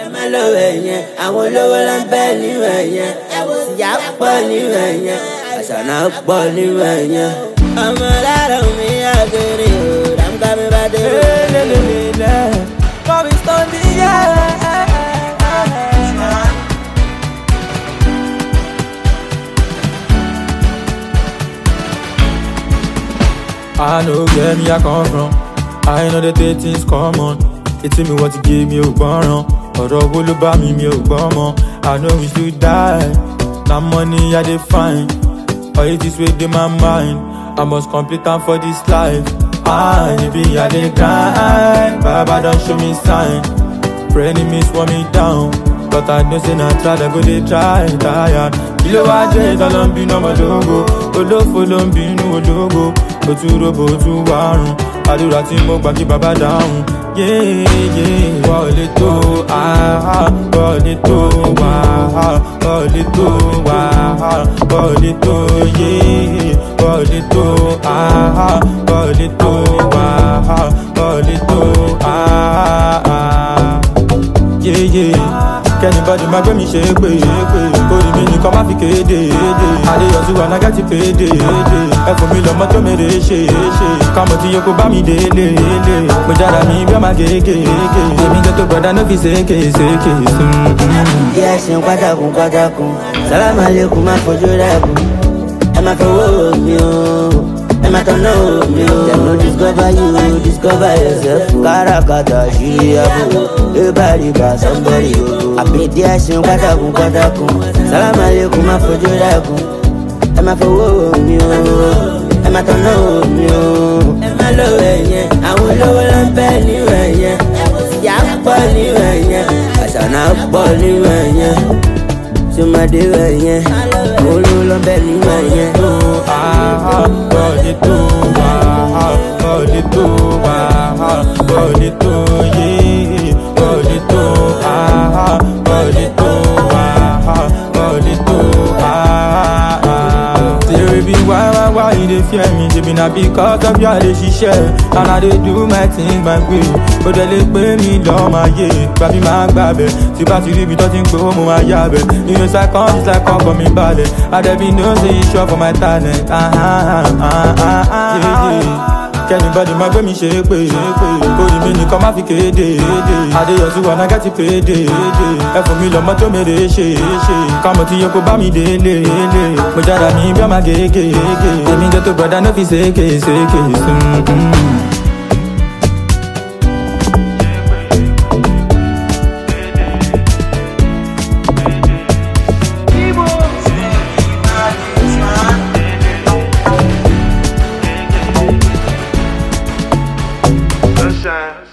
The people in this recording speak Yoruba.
ẹ má lọ ẹ̀yẹn àwọn olówó ló ń bẹ nínú ẹ̀yẹn ìyá pọ̀ nínú ẹ̀yẹn àṣànà pọ̀ nínú ẹ̀yẹn. ọmọ lára mi àgèrè o dàmúkà mi bá dé. lélẹ́lẹ́lẹ́ kọ́mi stone yẹ́. I know where me I come from. I know the day things come on. It's me what you give me a gbọ́ràn. Ọ̀rọ̀ wo ló bá mi ò gbọ́ mọ́. I know we still die. Na money I dey find. All it is with my mind. I must complete am for this life. Maybe I dey grind. Baba don show me sign. Pray enemies want me down. But I know say na try they go dey try tired. Kí ló wá dé ìtọ́lọ́ ń bínú ọmọ lógo. Olófo ló ń bínú ológo. Òtúròbò tún wárùn. Àdúrà tí mo gbà kí bàbá dáhùn. Wọlé tó wọlé tó wọlé tó wọlé tó wọlé tó wọlé tó wọlé tó kẹ́nìbọ́dì máa gbé mi ṣe é pé orí mi nìkan má fi kéde àdéyọ̀sí wà náà ti péde ẹ fún mi lọ́mọ tó mèrè ṣe kámọ̀ tí yóò kó bá mi délé mo jára mi bí ọmọ gègé èmi jẹ́ tó gbọ́dá ló fi ṣèké sùn. bí ẹ ṣe ń pátákùn sálámà lẹ́kùn máa fojú rẹ̀ kù ẹ máa fọwọ́ mi o ẹ máa tọ́nà mi o. dem no discover you discover yourself. káràkátà ṣírí àbò ébàrìbà somebody o. àbídí ẹ ṣe ń pátákùn sálámà lẹ́kùn máa fojú rẹ̀ kù ẹ máa fọwọ́ mi o ẹ máa tọ́nà mi o. ẹ má lọ ẹ̀yẹn àwọn olówó ló ń bẹ nínú ẹ̀yẹn ìyá pọ̀ nínú ẹ̀yẹn àṣànà pọ̀ nínú ẹ̀yẹn sọmadé ẹ̀yẹn àwọn olówó ló ń bẹ nínú ẹ̀yẹn. Bọ́ọ̀lì tó wà bọ́ọ̀lì tó wà bọ́ọ̀lì tó yé bọ́ọ̀lì tó bọ́ọ̀lì tó wà bọ́ọ̀lì tó Baby, why you dey fear me? Baby, na because of you I dey ṣiṣẹ́ and I dey do my thing my way. Ó dẹ̀ lè pé mi lọ́ máa yé gbàbí máa gbàbẹ̀ tí bá ti rí ibi tó ti ń gbowó mo máa yá bẹ̀. You know say come just like come for me balẹ̀. Adẹ́bí know say you sure for my talent. Kẹ́nìbọ́dì máa gbé mi ṣe é pé orí mi nìkan má fi kéde àdéyọ̀sí wà náà ti péde ẹ fún mi lọ́mọ tó mèrè ṣe kámọ̀ tí yóò kó bá mi délé mo jára mi bí ọmọ gègé èmi jẹ́ tó gbọ́dá ló fi ṣèké sùn. Shine.